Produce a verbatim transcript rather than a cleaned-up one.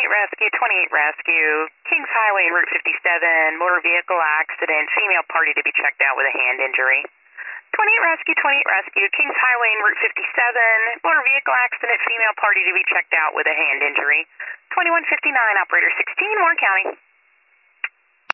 twenty-eight Rescue, twenty-eight Rescue, Kings Highway and Route fifty-seven, motor vehicle accident, female party to be checked out with a hand injury. twenty-eight Rescue, twenty-eight Rescue, Kings Highway and Route fifty-seven, motor vehicle accident, female party to be checked out with a hand injury. twenty-one fifty-nine, operator sixteen, Warren County.